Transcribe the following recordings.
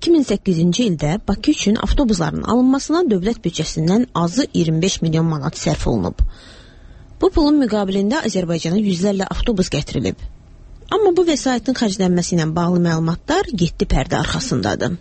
2008-ci ildə Bakı üçün avtobusların alınmasına dövlət büdcəsindən azı 25 milyon manat sərf olunub. Bu pulun müqabilində Azərbaycana yüzlərlə avtobus gətirilib. Amma bu vəsaitin xərclənməsi ilə bağlı məlumatlar 7 pərdə arxasındadır.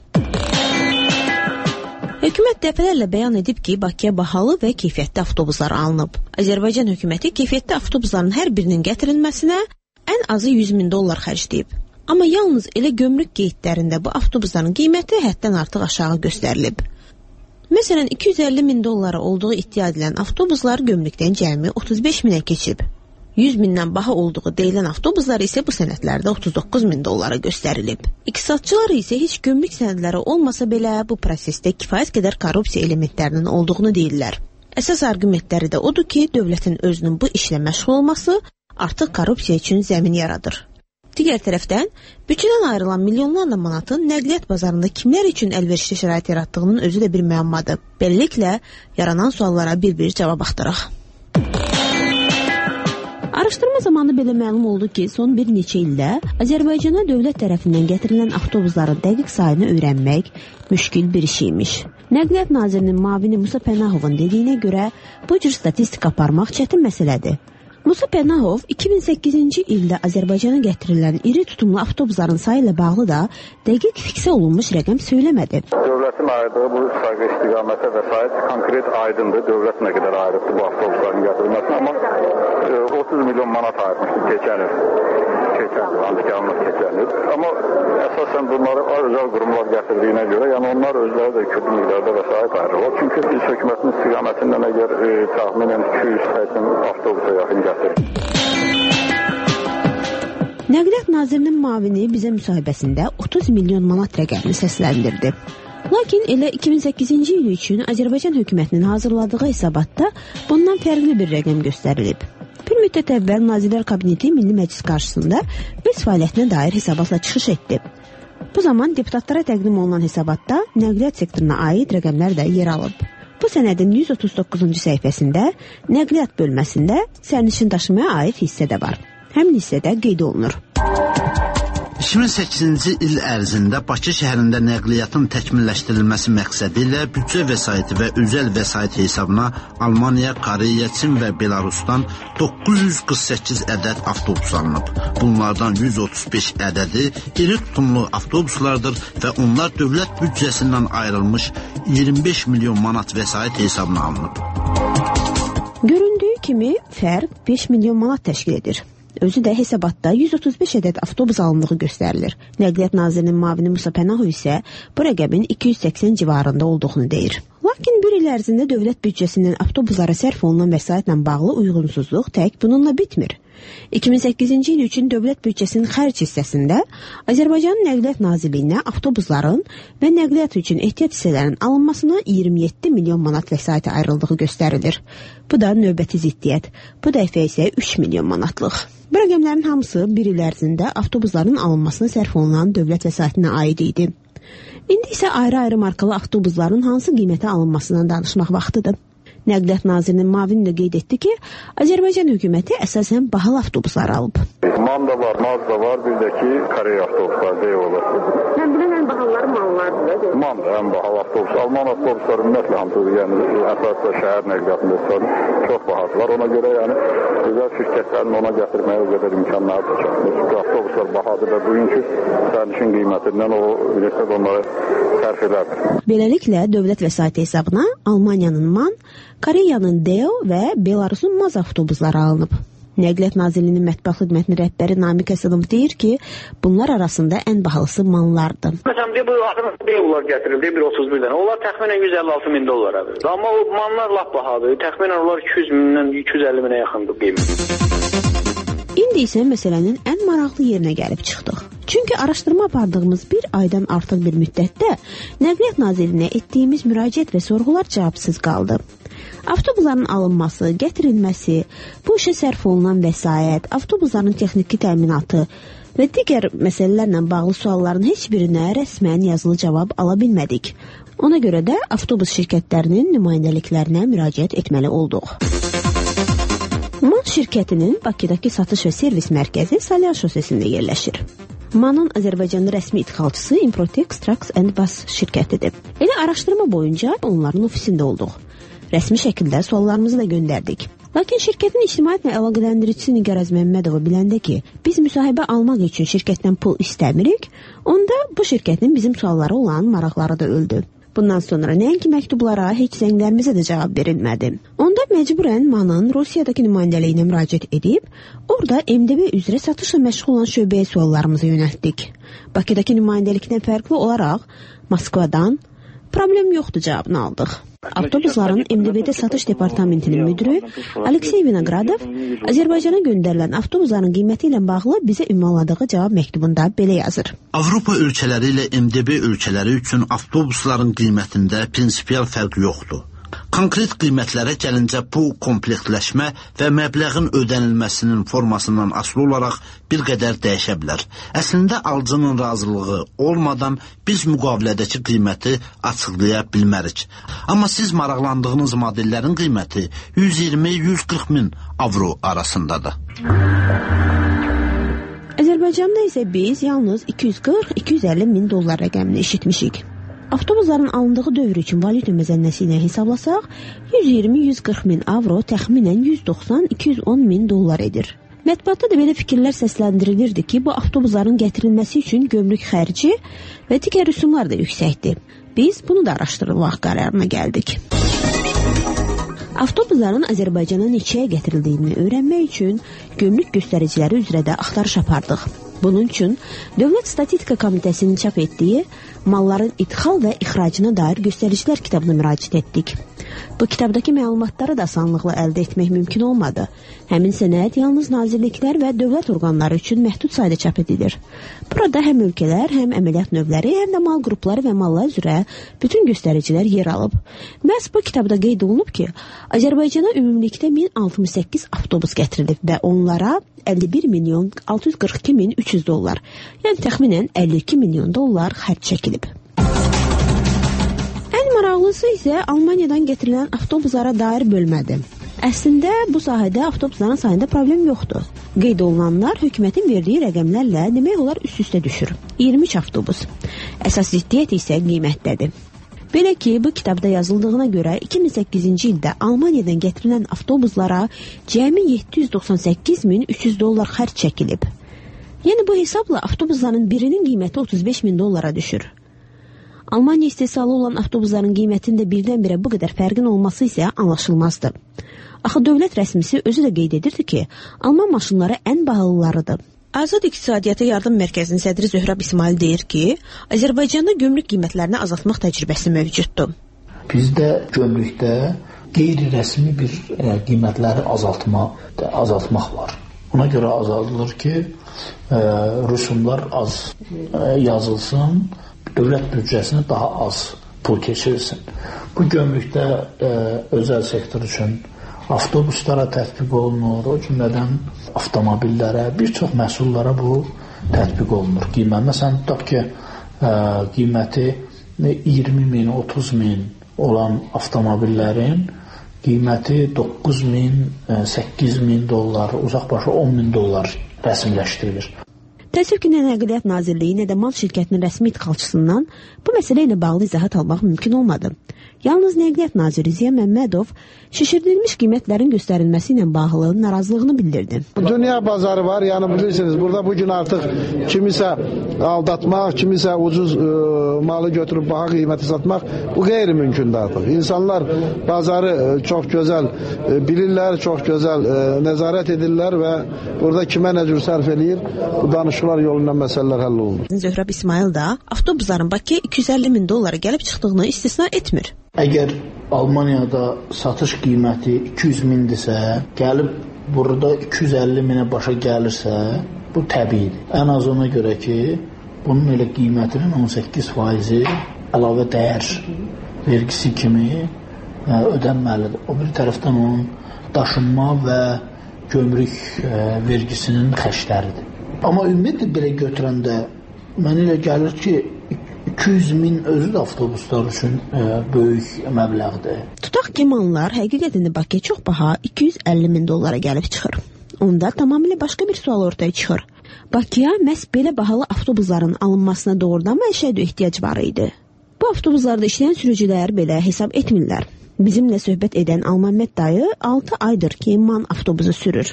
Hökumət dəfələrlə bəyan edib ki, Bakıya bahalı və keyfiyyətli avtobuslar alınıb. Azərbaycan hökuməti keyfiyyətli avtobusların hər birinin gətirilməsinə ən azı 100 min dollar xərcləyib. Amma yalnız elə gömrük qeydlərində bu avtobusların qiyməti həddən artıq aşağı göstərilib. Məsələn, 250 min dollara olduğu iddia edilən avtobuslar gömrükdən cəmi 35 minə keçib. 100 mindən baha olduğu deyilən avtobuslar isə bu sənədlərdə 39 min dollara göstərilib. İqtisadçılar isə heç gömrük sənədləri olmasa belə bu prosesdə kifayət qədər korrupsiya elementlərinin olduğunu deyirlər. Əsas arqumentləri də odur ki, dövlətin özünün bu işlə məşğul olması artıq korrupsiya üçün zəmin yaradır. Digər tərəfdən, büdcədən ayrılan milyonlarla manatın nəqliyyat bazarında kimlər üçün əlverişli şərait yaratdığının özü də bir müəmmadır. Beləliklə, yaranan suallara bir-bir cavab axtaraq. Araşdırma zamanı belə məlum oldu ki, son bir neçə ildə Azərbaycana dövlət tərəfindən gətirilən avtobusların dəqiq sayını öyrənmək müşkil bir işiymiş. Nəqliyyat Nazirinin müavini Musa Pənahovun dediyinə görə bu cür statistika aparmaq çətin məsələdir. Musa Pənahov 2008-ci ildə Azərbaycana gətirilən iri tutumlu avtobusların sayı ilə bağlı da dəqiq fiksə olunmuş rəqəm söyləmədi. Dövlətin ayırdığı bu sayğı istiqamətə vəsait konkret aydındır. Dövlət nə qədər ayırıbdı bu avtobusların gətirilməsinə, amma 30 milyon manat ayırmışdı keçən il. Amma əsasən bunları özel qurumlar gətirdiyinə görə, yəni onlar özləri də küllü miqdarda vəsait ayırırlar. Çünki biz hökumətin istiqamətindən əgər təxminən 280 avtobusa yaxın gətirir. Nəqliyyat Nazirinin müavini bizə müsahibəsində 30 milyon manat rəqəmini səsləndirdi. Lakin elə 2008-ci il üçün Azərbaycan hökumətinin hazırladığı hesabatda bundan fərqli bir rəqəm göstərilib. Bir müddət əvvəl Nazirlər Kabineti Milli Məclis qarşısında öz fəaliyyətinə dair hesabatla çıxış etdi. Bu zaman deputatlara təqdim olunan hesabatda nəqliyyat sektoruna aid rəqəmlər də yer alıb. Bu sənədin 139-cu səhifəsində nəqliyyat bölməsində sərnişin daşımaya aid hissə də var. Həmin hissədə qeyd olunur. 2008-ci il ərzində Bakı şəhərində nəqliyyatın təkmilləşdirilməsi məqsədi ilə büdcə vəsaiti və özəl vəsait hesabına Almaniya, Koreya, Çin və Belarusdan 948 ədəd avtobus alınıb. Bunlardan 135 ədədi iri tutumlu avtobuslardır və onlar dövlət büdcəsindən ayrılmış 25 milyon manat vəsait hesabına alınıb. Göründüyü kimi fərq 5 milyon manat təşkil edir. Özü də hesabatda 135 ədəd avtobus alındığı göstərilir. Nəqliyyat Nazirinin müavini Musa Pənahov isə bu rəqəmin 280 civarında olduğunu deyir. Lakin bir il ərzində dövlət büdcəsindən avtobuslara sərf olunan vəsaitlə bağlı uyğunsuzluq tək bununla bitmir. 2008-ci il üçün dövlət büdcəsinin xərc hissəsində Azərbaycanın Nəqliyyat Nazirliyinə avtobusların və nəqliyyat üçün ehtiyat hissələrinin alınmasına 27 milyon manat vəsaiti ayrıldığı göstərilir. Bu da növbəti ziddiyyət. Bu dəfə isə 3 milyon manatlıq. Bu rəqəmlərin hamısı bir il ərzində avtobusların alınmasına sərf olunan dövlət vəsaitinə aid idi. İndi isə ayrı-ayrı markalı avtobusların hansı qiymətə alınmasından danışmaq vaxtıdır. Nəqliyyat Nazirinin müavini də qeyd etdi ki, Azərbaycan hökuməti əsasən bahalı avtobuslar alıb. Manda var, Mazda var, bir də ki, Koreya avtobuslar deyə olur. Mən bilən ən bahalıları mallardır. Manda ən bahalı avtobus. Alman avtobusları ümumiyyətlə hamısı, yəni əsasda şəhər nəqliyyatında çox bahadılar. Ona görə yəni özəl şirkətlərin ona gətirməyə o qədər imkanları da çatmır. Çünki avtobuslar bahadır və bugünkü sərnişin qiymətindən o bilirsiniz onları sərf edər. Beləliklə dövlət vəsaiti hesabına Almaniyanın MAN, Koreyanın Deo və Belarusun Maz avtobusları alınıb. Nəqliyyat Nazirliyinin mətbuat xidmətinin rəhbəri Namiq Əsədov deyir ki, bunlar arasında ən bahalısı manlardır. Məsələn, bu Deolar gətirildi, 131 dənə. Onlar təxminən 156 min dollara verir. Amma o manlar lap bahadır. Təxminən onlar 200 mindən 250 minə yaxındır qiymət. İndi isə məsələnin ən maraqlı yerinə gəlib çıxdıq. Çünki araşdırma apardığımız bir aydan artıq bir müddətdə Nəqliyyat Nazirliyinə etdiyimiz müraciət və sorğular cavabsız qaldı. Avtobusların alınması, gətirilməsi, bu işə sərf olunan vəsait, avtobusların texniki təminatı və digər məsələlərlə bağlı sualların heç birinə rəsmən yazılı cavab ala bilmədik. Ona görə də avtobus şirkətlərinin nümayəndəliklərinə müraciət etməli olduq. MAN şirkətinin Bakıdakı satış və servis mərkəzi Salyan şosesində yerləşir. MAN-ın Azərbaycanda rəsmi idxalçısı Improtex Trucks and Bus şirkətidir. Elə araşdırma boyunca onların ofisində olduq. Rəsmi şəkildə suallarımızı da göndərdik. Lakin şirkətin ictimaiyyətlə əlaqələndiricisi Nigar Əzməmmədova biləndə ki, biz müsahibə almaq üçün şirkətdən pul istəmirik, onda bu şirkətin bizim suallara olan maraqları da öldü. Bundan sonra nəinki məktublara, heç zənglərimizə də cavab verilmədi. Onda məcburən MAN-ın Rusiyadakı nümayəndəliyinə müraciət edib, orada MDB üzrə satışla məşğul olan şöbəyə suallarımızı yönəltdik. Bakıdakı nümayəndəlikdən fərqli olaraq Moskvadan problem yoxdur cavabını aldıq. Avtobusların MDB-də satış departamentinin müdürü Aleksey Vinogradov Azərbaycana göndərilən avtobusların qiyməti ilə bağlı bizə ünvanladığı cavab məktubunda belə yazır. Avropa ölkələri ilə MDB ölkələri üçün avtobusların qiymətində prinsipial fərq yoxdur. Konkret qiymətlərə gəlincə bu komplektləşmə və məbləğin ödənilməsinin formasından asılı olaraq bir qədər dəyişə bilər. Əslində alıcının razılığı olmadan biz müqavilədəki qiyməti açıqlaya bilmərik. Amma siz maraqlandığınız modellərin qiyməti 120-140 min avro arasındadır. Azərbaycanda isə biz yalnız 240-250 min dollar rəqəmini eşitmişik. Avtobusların alındığı dövr üçün valyuta məzənnəsi ilə hesablasaq, 120-140 min avro təxminən 190-210 min dollar edir. Mətbuatda da belə fikirlər səsləndirilirdi ki, bu avtobusların gətirilməsi üçün gömrük xərci və digər rüsumlar da yüksəkdir. Biz bunu da araşdırmaq qərarına gəldik. Avtobusların Azərbaycana neçəyə gətirildiyini öyrənmək üçün gömrük göstəriciləri üzrə də axtarış apardıq. Bunun üçün Dövlət Statistika Komitəsinin çap etdiyi malların idxal və ixracına dair göstəricilər kitabına müraciət etdik. Bu kitabdakı məlumatları da asanlıqla əldə etmək mümkün olmadı. Həmin sənəd yalnız nazirliklər və dövlət orqanları üçün məhdud sayda çap edilir. Burada həm ölkələr, həm əməliyyat növləri, həm də mal qrupları və mallar üzrə bütün göstəricilər yer alıb. Məhz bu kitabda qeyd olunub ki, Azərbaycana ümumilikdə 1068 avtobus gətirilib və onlara 51 milyon 642 min 300 dollar, yəni təxminən 52 milyon dollar xərc çəkilib. Ən maraqlısı isə Almaniyadan gətirilən avtobuslara dair bölmədir. Əslində bu sahədə avtobusların sayında problem yoxdur. Qeyd olunanlar hökumətin verdiyi rəqəmlərlə demək olar üst-üstə düşür. 23 avtobus. Əsas ziddiyyət isə qiymətdədir. Belə ki, bu kitabda yazıldığına görə 2008-ci ildə Almaniyadan gətirilən avtobuslara cəmi 798.300 dollar xərc çəkilib. Yəni bu hesabla avtobusların birinin qiyməti 35 min dollara düşür. Almaniya istehsalı olan avtobusların qiymətində birdən-birə bu qədər fərqin olması isə anlaşılmazdır. Axı dövlət rəsmisi özü də qeyd edirdi ki, Alman maşınları ən bahalılarıdır. Azad İqtisadiyyata Yardım Mərkəzinin sədri Zöhrəb İsmail deyir ki, Azərbaycanda gömrük qiymətlərini azaltmaq təcrübəsi mövcuddur. Bizdə gömrükdə qeyri-rəsmi bir qiymətləri azaltmaq var. Ona görə azaldılır ki, rüsumlar az yazılsın, dövlət büdcəsinə daha az pul keçirilsin. Bu gömrükdə özəl sektor üçün avtobuslara tətbiq olunur, o cümlədən avtomobillərə, bir çox məhsullara bu tətbiq olunur. Məsələn, tutaq ki, qiyməti 20 min, 30 min olan avtomobillərin qiyməti 9 min, 8 min dollar, uzaqbaşı 10 min dollar rəsmiləşdirilir. Təəssüf ki, nə Nəqliyyat Nazirliyi, nə də MAN şirkətinin rəsmi idxalçısından bu məsələ ilə bağlı izahat almaq mümkün olmadı. Yalnız Nəqliyyat Naziri Ziya Məmmədov şişirdilmiş qiymətlərin göstərilməsi ilə bağlı narazılığını bildirdi. Dünya bazarı var, yəni bilirsiniz, burada bugün artıq kimisə aldatmaq, kimisə ucuz malı götürüb baha qiyməti satmaq bu qeyri-mümkündür artıq. İnsanlar bazarı çox gözəl bilirlər, çox gözəl nəzarət edirlər və burada kimə nə cür sərf eləyir, bu danışıqlar yolundan məsələlər həll olunur. Zöhrəb İsmail da avtobusların Bakıya 250 min dollara gəlib çıxdığını istisna etmir. Əgər Almaniyada satış qiyməti 200 mindirsə, gəlib burada 250 minə başa gəlirsə, bu təbiidir. Ən az ona görə ki, bunun elə qiymətinin 18% əlavə dəyər vergisi kimi ödənməlidir. O bir tərəfdən onun daşınma və gömrük vergisinin xərcləridir. Amma ümumiyyətlə belə götürəndə mənə elə gəlir ki, 200 min özü də avtobuslar üçün böyük məbləğdir. Tutaq ki, mallar həqiqətən də Bakıya çox baha 250 min dollara gəlib çıxır. Onda tamamilə başqa bir sual ortaya çıxır. Bakıya məhz belə bahalı avtobusların alınmasına doğrudan məişədə ehtiyac var idi. Bu avtobuslarda işləyən sürücülər belə hesab etmirlər. Bizimlə söhbət edən Almamət dayı 6 aydır ki, MAN avtobusu sürür.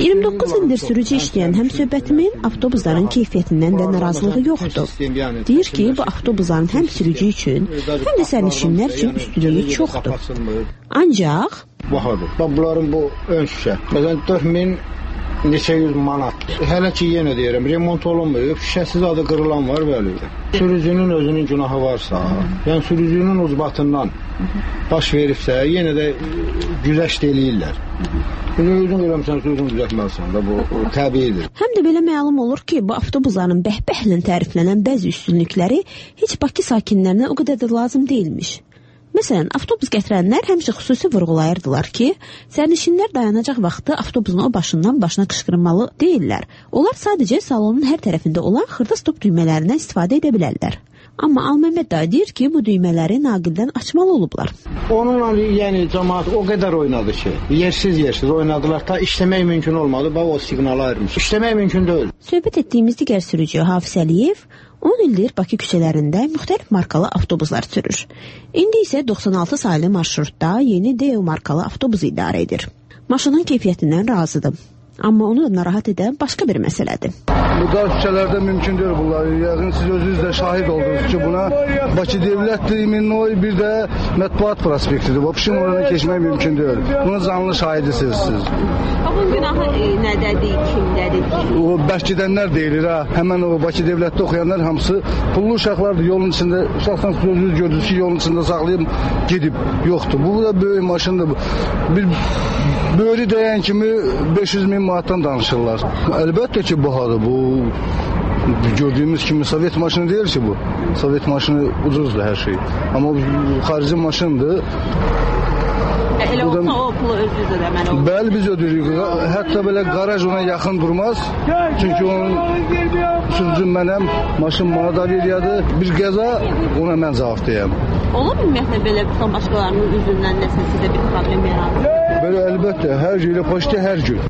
29 ildir sürücü işləyən həmsöhbətimin avtobusların keyfiyyətindən də narazılığı yoxdur. Deyir ki, bu avtobusların həm sürücü üçün, həm də sərnişinlər üçün üstünlüyü çoxdur. Ancaq bahadır. Bunların bu ön şüşə. Məsələn 4000 neçə yüz manat. Hələ ki yenə deyirəm, remont olunmuyor. Şüşəsiz adı qırılan var bəli. Sürücünün özünün günahı varsa, yəni sürücünün ucbatından baş veribsə, yenə də güzəşt eləyirlər. Özün görəmsən, sürücünü düzəltməlisən də, bu təbiidir. Həm də belə məlum olur ki, bu avtobusların bəhbəhlə təriflənən bəzi üstünlükləri heç Bakı sakinlərinə o qədər də lazım deyilmiş. Məsələn, avtobus gətirənlər həmişə xüsusi vurğulayırdılar ki, sərnişinlər dayanacaq vaxtı avtobusun o başından başına qışqırmalı deyirlər. Onlar sadəcə salonun hər tərəfində olan xırda stop düymələrindən istifadə edə bilərlər. Amma Almamət dayı deyir ki, bu düymələri naqildən açmalı olublar. Onunla yəni cəmaət o qədər oynadı ki, yersiz oynadılar, ta işləmək mümkün olmadı, bax o siqnalı ayırmış. İşləmək mümkün deyil. Söhbət etdiyimiz digər sürücü Hafiz Əliyev 10 ildir Bakı küçələrində müxtəlif markalı avtobuslar sürür. İndi isə 96 saylı marşrutda yeni Deo markalı avtobus idarə edir. Maşının keyfiyyətindən razıdır. Amma onu da narahat edən başqa bir məsələdir. Bu dar küçələrdə mümkün deyil bunlar. Yəqin siz özünüz də şahid oldunuz ki, buna Bakı Dövlətdir, Minnoy, bir də Mətbuat prospektidir. Vəbşin oranı keçmək mümkün deyil. Bunun canlı şahidisiniz siz. Bunun günahı nədədir, kimdədir ki? O bəhkidənlər deyilir ha. Həmən o Bakı Dövlətdə oxuyanlar hamısı pullu uşaqlardır. Yolun içində, uşaqdan özünüz gördünüz ki, yolun içində saxlayıb gedib. Yoxdur. Bu da böyük maşındır. Bir böyrü dəyən kimi 500.000 manatdan danışırlar. Əlbəttə ki, bahadır bu. Gördüyümüz kimi Sovet maşını deyil ki bu. Sovet maşını ucuzdur hər şey. Amma xarici maşındır. Elə olsa o pulu özünüz ödəməli olur. Bəli, biz ödürük. Hətta belə qaraj ona yaxın durmaz. Çünki onun sürücü mənəm, maşın bana da veriyordu. Bir qəza ona mən cavabdayım. Olur mu ümumiyyətlə belə son başqalarının üzündən nəsə sizə bir problem yaradır? Belə əlbəttə, hər gün, poçtə hər gün.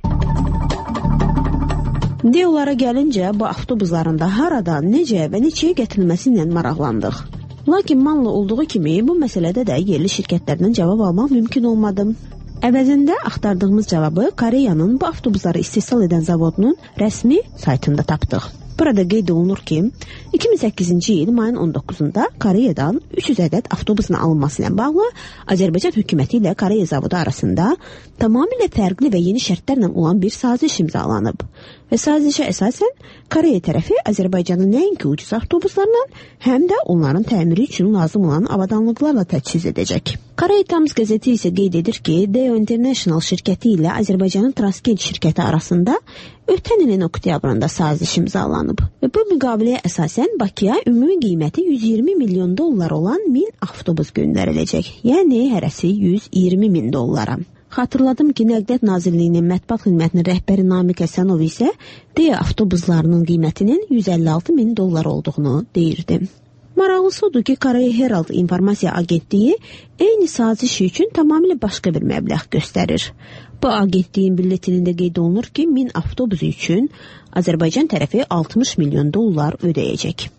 Deolara gəlincə, bu avtobusların da haradan, necə və neçəyə gətirilməsi ilə maraqlandıq. Lakin manlı olduğu kimi, bu məsələdə də yerli şirkətlərdən cavab almaq mümkün olmadı. Əvəzində axtardığımız cavabı Koreyanın bu avtobusları istehsal edən zavodunun rəsmi saytında tapdıq. Burada qeyd olunur ki, 2008-ci il mayın 19-da Koreyadan 300 ədəd avtobusun alınması ilə bağlı Azərbaycan hökuməti ilə Koreya zavodu arasında tamamilə fərqli və yeni şərtlərlə olan bir saziş imzalanıb. Və sazişə əsasən Koreya tərəfi Azərbaycanın nəinki ucuz avtobuslarla, həm də onların təmiri üçün lazım olan avadanlıqlarla təchiz edəcək. Koreya Times qəzeti isə qeyd edir ki, Deo International şirkəti ilə Azərbaycanın Transkent şirkəti arasında ötən ilin oktyabrında saziş imzalanıb. Və bu müqaviləyə əsasən Bakıya ümumi qiyməti 120 milyon dollar olan 1000 avtobus göndəriləcək. Yəni hərəsi 120 min dollara. Xatırladım ki, Nəqliyyat Nazirliyinin mətbuat xidmətinin rəhbəri Namiq Həsənov isə Deo avtobuslarının qiymətinin 156 min dollar olduğunu deyirdi. Maraqlısı odur ki, Koreya Herald informasiya agentliyi eyni saziş üçün tamamilə başqa bir məbləğ göstərir. Bu agentliyin bülletinində qeyd olunur ki, 1000 avtobus üçün Azərbaycan tərəfi 60 milyon dollar ödəyəcək.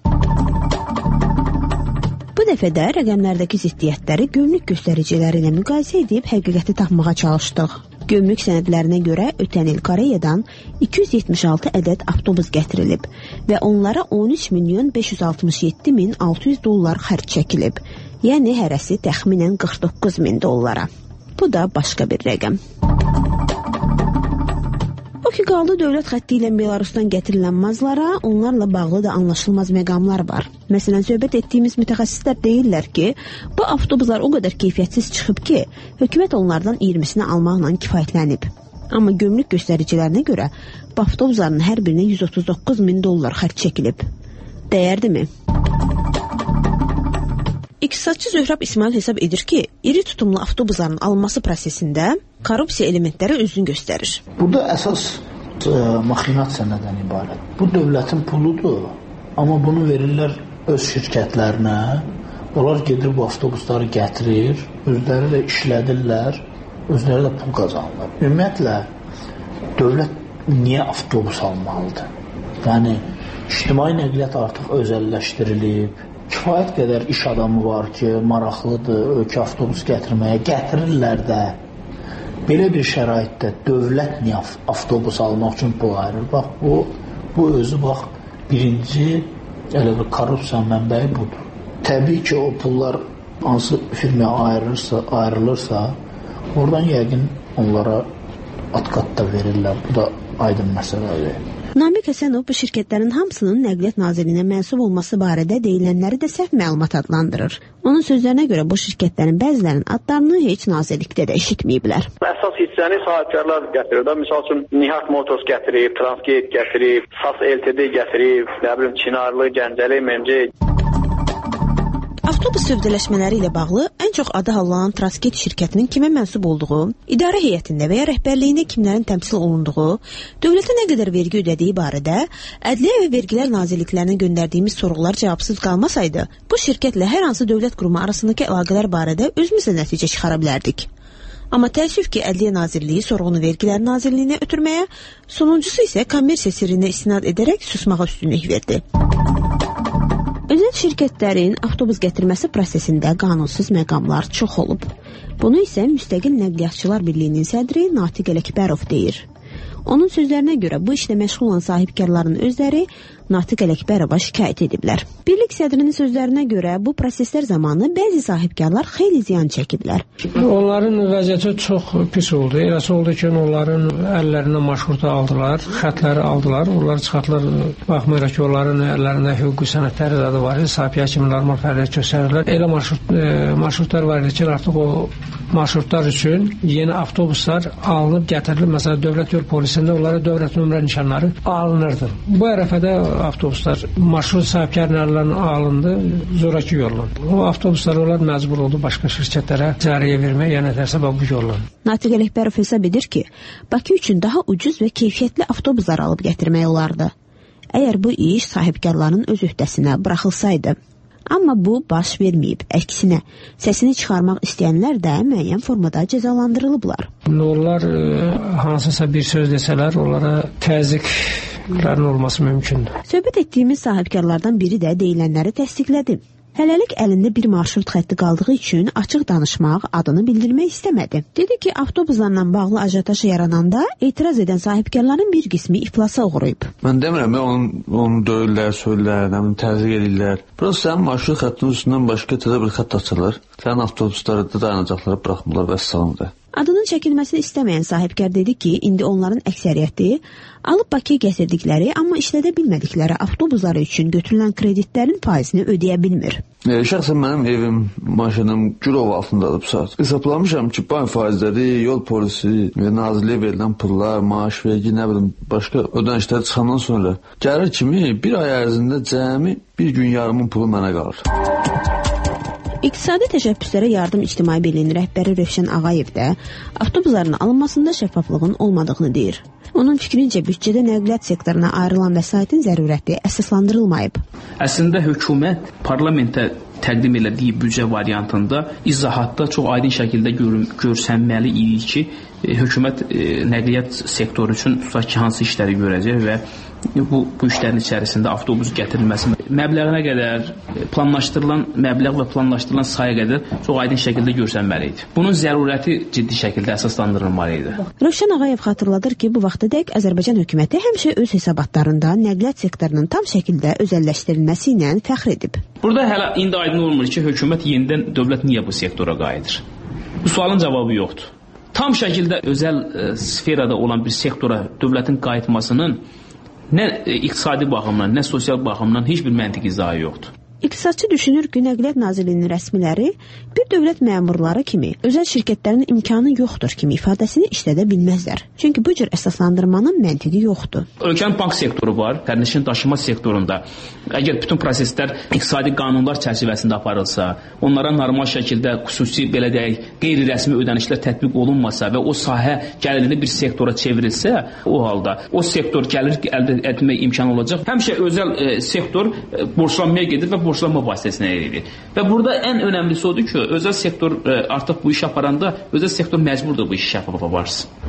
Bu dəfə də rəqəmlərdəki ziddiyyətləri gömrük göstəriciləri ilə müqayisə edib həqiqəti tapmağa çalışdıq. Gömrük sənədlərinə görə ötən il Koreyadan 276 ədəd avtobus gətirilib və onlara 13 milyon 567 min 600 dollar xərc çəkilib. Yəni hərəsi təxminən 49 min dollara. Bu da başqa bir rəqəm. O ki, qaldı dövlət xətti ilə Belarusdan gətirilən mazlara, onlarla bağlı da anlaşılmaz məqamlar var. Məsələn, söhbət etdiyimiz mütəxəssislər deyirlər ki, bu avtobuslar o qədər keyfiyyətsiz çıxıb ki, hökumət onlardan 20-sini almaqla kifayətlənib. Amma gömrük göstəricilərinə görə bu avtobusların hər birinə 139 min dollar xərc çəkilib. Dəyərdimi? İqtisadçı Zöhrab İsmail hesab edir ki, iri tutumlu avtobusların alınması prosesində korrupsiya elementləri özünü göstərir. Burada əsas maxinasiya nədən ibarət? Bu dövlətin puludur, amma bunu verirlər öz şirkətlərinə. Onlar gedir bu avtobusları gətirir, özləri də işlədirlər, özləri də pul qazanırlar. Ümumiyyətlə, dövlət niyə avtobus almalıdır? Yəni ictimai nəqliyyat artıq özəlləşdirilib. Kifayət qədər iş adamı var ki, maraqlıdır, ölkə avtobus gətirirlər də. Belə bir şəraitdə dövlət niyə avtobus almaq üçün pul ayırır? Bax, bu özü bax, birinci elə bir korrupsiya mənbəyi budur. Təbii ki, o pullar hansı firmaya ayrılırsa, oradan yəqin onlara at-qat da verirlər. Bu da aydın məsələdir. Namiq Həsənov bu şirkətlərin hamısının Nəqliyyat Nazirliyinə mənsub olması barədə deyilənləri də səhv məlumat adlandırır. Onun sözlərinə görə bu şirkətlərin bəzilərinin adlarını heç nazirlikdə də eşitməyiblər. Əsas hissəni sahibkarlar gətirir. Misal üçün Nihat Motors gətirib, Transgate gətirib, SAS LTD gətirib, Çinarlı, Gəncəli, MMC. Avtobus sövdələşmələri ilə bağlı ən çox adı hallanan Transgate şirkətinin kimə mənsub olduğu, idarə heyətində və ya rəhbərliyində kimlərin təmsil olunduğu, dövlətə nə qədər vergi ödədiyi barədə Ədliyyə və Vergilər Nazirliklərinə göndərdiyimiz sorğular cavabsız qalmasaydı, bu şirkətlə hər hansı dövlət qurumu arasındakı əlaqələr barədə özümüz də nəticə çıxara bilərdik. Amma təəssüf ki, Ədliyyə Nazirliyi sorğunu Vergilər Nazirliyinə ötürməyə, sonuncusu isə kommersiya sirrinə istinad edərək susmağa üstünlük verdi. Özəl şirkətlərin avtobus gətirməsi prosesində qanunsuz məqamlar çox olub. Bunu isə Müstəqil Nəqliyyatçılar Birliyinin sədri Natiq Ələkbərov deyir. Onun sözlərinə görə bu işlə məşğul olan sahibkarların özləri Natiq Ələkbərova şikayət ediblər. Birlik sədrinin sözlərinə görə bu proseslər zamanı bəzi sahibkarlar xeyli ziyan çəkiblər. Onların vəziyyəti çox pis oldu. Eləsi oldu ki, onların əllərinə marşrutu aldılar, xətləri aldılar. Onlar çıxartdılar, baxmayaraq ki, onların əllərində hüquqi sənədləri də var. Sahibkar kimi normal fəaliyyət göstərirlər. Elə marşrutlar var idi ki, artıq o marşrutlar üçün yeni avtobuslar alınıb gətirilib. Məsələn, dövlət yol polisində onlara dövlət nömrə nişanları alınırdı. Bu ərəfədə avtobuslar marşrut sahibkarlarının alındı, zoraki yollandı. O avtobuslar onlar məcbur oldu başqa şirkətlərə cəriyə verməyə, yəni tərsə bu yollandı. Natiq Ələkbərov hesab edir ki, Bakı üçün daha ucuz və keyfiyyətli avtobuslar alıb gətirmək olardı. Əgər bu iş sahibkarların öz öhdəsinə buraxılsaydı. Amma bu baş verməyib. Əksinə, səsini çıxarmaq istəyənlər də müəyyən formada cəzalandırılıblar. Onlar hansısa bir söz desələr, onlara təzyiqlərin olması mümkündür. Söhbət etdiyimiz sahibkarlardan biri də deyilənləri təsdiqlədi. Hələlik əlində bir marşrut xətti qaldığı üçün açıq danışmaq, adını bildirmək istəmədi. Dedi ki, avtobuslarla bağlı ajotaj yarananda etiraz edən sahibkarların bir qismi iflasa uğrayıb. Mən demirəm, onu döyürlər, söylürlər, təzyiq edirlər. Burası sənin marşrut xəttinin üstündən başqa təzə bir xətt açırlar. Sənin avtobusları da dayanacaqlara buraxmırlar və salamdır. Adının çəkilməsini istəməyən sahibkar dedi ki, indi onların əksəriyyəti alıb Bakıya gətirdikləri, amma işlədə bilmədikləri avtobusları üçün götürülən kreditlərin faizini ödəyə bilmir. Şəxsən mənim evim, maşınım Gürov altındadır bu saat. Hesaplamışam ki, bank faizləri, yol polisi və nazirliyə verilən pullar, maaş, vergi, nə bilim, başqa ödənişlər çıxandan sonra gəlir kimi bir ay ərzində cəmi bir gün yarımın pulu mənə qalır. İqtisadi təşəbbüslərə yardım İctimai Birliyinin rəhbəri Rövşən Ağayev də avtobusların alınmasında şəffaflığın olmadığını deyir. Onun fikrincə büdcədə nəqliyyat sektoruna ayrılan vəsaitin zərurəti əsaslandırılmayıb. Əslində hökumət parlamentə təqdim elədiyi büdcə variantında izahatda çox aydın şəkildə görsənməli idi ki, hökumət nəqliyyat sektoru üçün tutaq ki, hansı işləri görəcək və bu işlərin içərisində avtobus gətirilməsi məbləğinə qədər planlaşdırılan məbləğ və planlaşdırılan sayı qədər çox aydın şəkildə görsənməli idi. Bunun zərurəti ciddi şəkildə əsaslandırılmalı idi. Rövşən Ağayev xatırladır ki, bu vaxtadək Azərbaycan hökuməti həmişə öz hesabatlarında nəqliyyat sektorunun tam şəkildə özəlləşdirilməsi ilə fəxr edib. Burada hələ indi aydın olmur ki, hökumət yenidən dövlət niyə bu sektora qayıdır? Bu sualın cavabı yoxdur. Tam şəkildə özəl sferada olan bir sektora dövlətin qayıtmasının nə iqtisadi baxımdan, nə sosial baxımdan heç bir məntiqi izahı yoxdur. İqtisadçı düşünür ki, Nəqliyyat Nazirliyinin rəsmiləri bir dövlət məmurları kimi özəl şirkətlərin imkanı yoxdur kimi ifadəsini işlədə bilməzlər. Çünki bu cür əsaslandırmanın məntiqi yoxdur. Ölkənin bank sektoru var, sərnişin daşıma sektorunda. Əgər bütün proseslər iqtisadi qanunlar çərçivəsində aparılsa, onlara normal şəkildə xüsusi, belə deyək, qeyri-rəsmi ödənişlər tətbiq olunmasa və o sahə gəlirli bir sektora çevrilsə, o halda o sektor gəlir əldə etmək imkanı olacaq. Həmişə özəl sektor borclanmaya gedir və borclanma vasitəsinə edilir. Və burada ən önəmlisi odur ki, özəl sektor artıq bu işi aparanda özəl sektor məcburdur bu işi şəffaf aparsın.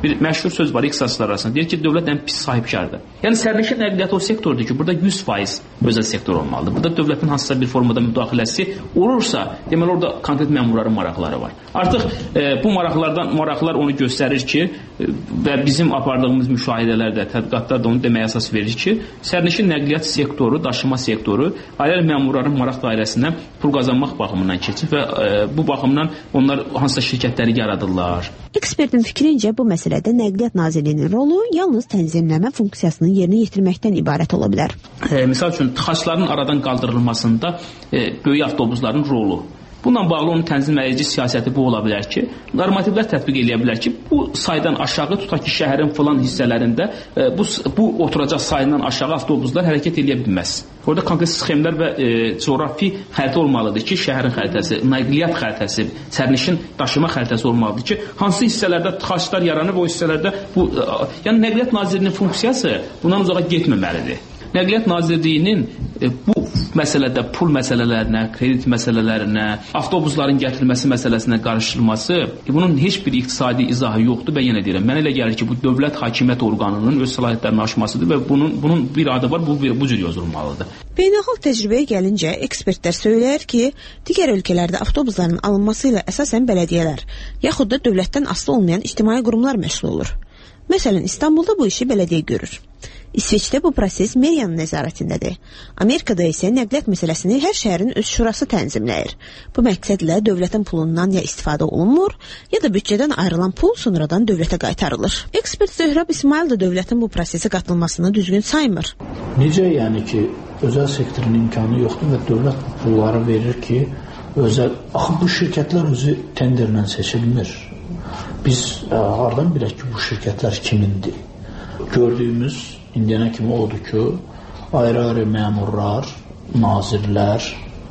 Bir məşhur söz var iqtisadçılar arasında. Deyir ki, dövlət ən pis sahibkardır. Yəni sərnişin nəqliyyatı o sektordur ki, burada 100% özəl sektor olmalıdır. Burada dövlətin hansısa bir formada müdaxiləsi olursa, deməli orada konkret məmurların maraqları var. Artıq bu maraqlar onu göstərir ki, və bizim apardığımız müşahidələrdə, tədqiqatlar da onu deməyə əsas verir ki, sərnişin nəqliyyat sektoru, daşıma sektoru ailə məmurların maraq dairəsindən pul qazanmaq baxımından keçir və bu baxımdan onlar hansısa şirkətləri yaradırlar. Ekspertin fikrincə bu məsələdə Nəqliyyat Nazirliyinin rolu yalnız tənzimləmə funksiyasını yerinə yetirməkdən ibarət ola bilər. Misal üçün, tıxacların aradan qaldırılmasında böyük avtobusların rolu. Bununla bağlı onun tənzimləyici siyasəti bu ola bilər ki, normativlər tətbiq edə bilər ki, bu saydan aşağı tutaq ki, şəhərin falan hissələrində bu oturacaq sayından aşağı avtobuslar hərəkət edə bilməz. Orada konkret sxemlər və coğrafi xəritə olmalıdır ki, şəhərin xəritəsi, nəqliyyat xəritəsi, sərnişin daşıma xəritəsi olmalıdır ki, hansı hissələrdə tıxaclar yaranır, o hissələrdə bu, yəni Nəqliyyat Nazirliyinin funksiyası bundan uzağa getməməlidir. Nəqliyyat Nazirliyinin bu məsələdə pul məsələlərinə, kredit məsələlərinə, avtobusların gətirilməsi məsələsinə qarışılması, bunun heç bir iqtisadi izahı yoxdur və yenə deyirəm, mənə elə gəlir ki, bu dövlət hakimiyyət orqanının öz səlahiyyətlərini aşmasıdır və bunun bir adı var, bu cür yazılmalıdır. Beynəlxalq təcrübəyə gəlincə, ekspertlər söyləyir ki, digər ölkələrdə avtobusların alınması ilə əsasən bələdiyyələr, yaxud da dövlətdən asılı olmayan ictimai qurumlar məşğul olur. Məsələn, İstanbulda bu işi bələdiyyə görür. İsveçdə bu proses meriyanın nəzarətindədir. Amerikada isə nəqliyyat məsələsini hər şəhərin öz şurası tənzimləyir. Bu məqsədlə dövlətin pulundan ya istifadə olunmur, ya da büdcədən ayrılan pul sonradan dövlətə qaytarılır. Ekspert Zöhrəb İsmail də dövlətin bu prosesə qatılmasını düzgün saymır. Necə yəni ki, özəl sektorun imkanı yoxdur və dövlət pulları verir ki, axı bu şirkətlər özü tenderlə seçilmir. Biz hardan bilək ki, bu şirkətlər kimindir? Gördüyümüz indiyənə kimi odur ki, ayrı-ayrı məmurlar, nazirlər,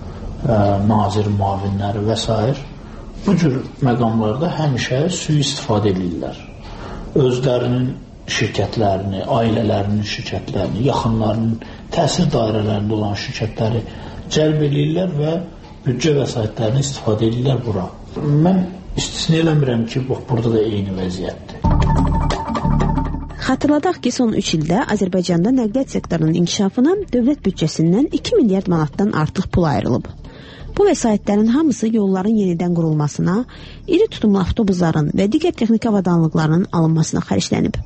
nazir müavinləri və s. bu cür məqamlarda həmişə sui-istifadə edirlər. Özlərinin şirkətlərini, ailələrinin şirkətlərini, yaxınlarının təsir dairələrində olan şirkətləri cəlb edirlər və büdcə vəsaitlərini istifadə edirlər bura. Mən istisna eləmirəm ki, burada da eyni vəziyyətdir. Xatırladaq ki, son 3 ildə Azərbaycanda nəqliyyat sektorunun inkişafına dövlət büdcəsindən 2 milyard manatdan artıq pul ayrılıb. Bu vəsaitlərin hamısı yolların yenidən qurulmasına, iri tutumlu avtobusların və digər texniki avadanlıqların alınmasına xərclənib.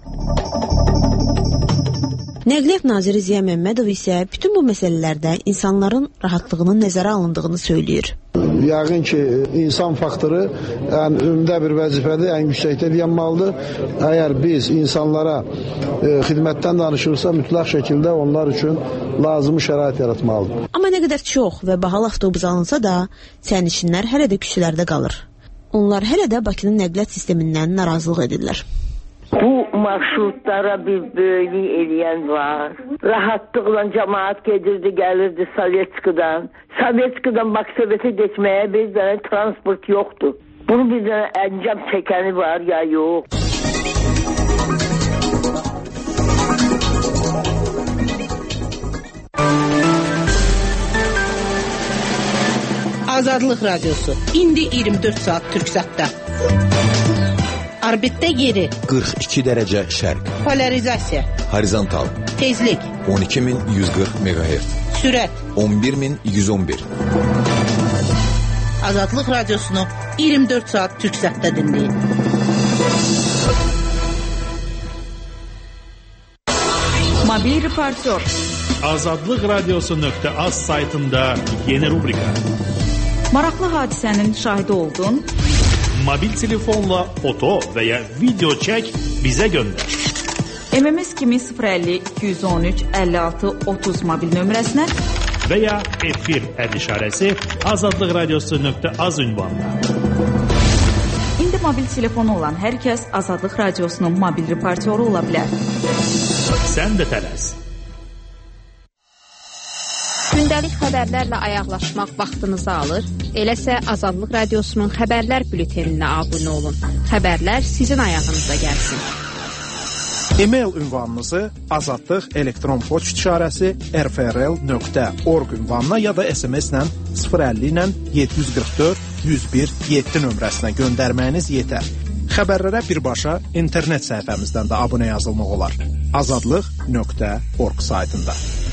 Nəqliyyat naziri Ziya Məmmədov isə bütün bu məsələlərdə insanların rahatlığının nəzərə alındığını söyləyir. Yəqin ki, insan faktoru ümdə bir vəzifədir, ən yüksəkdə dayanmalıdır. Əgər biz insanlara xidmətdən danışırsa, mütləq şəkildə onlar üçün lazımi şərait yaratmalıdır. Amma nə qədər çox və bahalı avtobus alınsa da, sərnişinlər hələ də küçələrdə qalır. Onlar hələ də Bakının nəqliyyat sistemindən narazılıq edirlər. Bu marşrutlara bir böyük eləyən var. Rahatlıqla cəmaat gedirdi, gəlirdi Sovetskidən. Sovetskidən Maksovetə geçməyə bir dənə transport yoxdur. Bunu bir dənə əncam çəkəni var ya yox. Azadlıq Radyosu. İndi 24 saat Türksatda. Orbitdə yeri 42 dərəcə şərq. Polarizasiya. Horizontal. Tezlik 12140 MHz. Sürət 11111. Azadlıq Radiosunu 24 saat Türksatda dinləyin. Mobil reportör. Azadlıq Radiosu.az saytında yeni rubrika. Maraqlı hadisənin şahidi oldun. Mobil telefonla foto və ya video çək, bizə göndər. MMS kimi 050 213 56 30 mobil nömrəsinə və ya efir işarəsi Azadlıq Radiosu.az ünvanına. İndi mobil telefonu olan hər kəs Azadlıq Radiosunun mobil reportyoru ola bilər. Sən də tələs. Gündəlik xəbərlərlə ayaqlaşmaq vaxtınızı alır. Eləsə Azadlıq Radiosunun xəbərlər bülteninə abunə olun. Xəbərlər sizin ayağınıza gəlsin. E-mail ünvanınızı azadlıq elektron poçt işarəsi rfrl.org ünvanına ya da SMS-lə 050 ilə 744 101 7 nömrəsinə göndərməyiniz yetər. Xəbərlərə birbaşa internet səhifəmizdən də abunə yazılmaq olar. azadlıq.org saytında.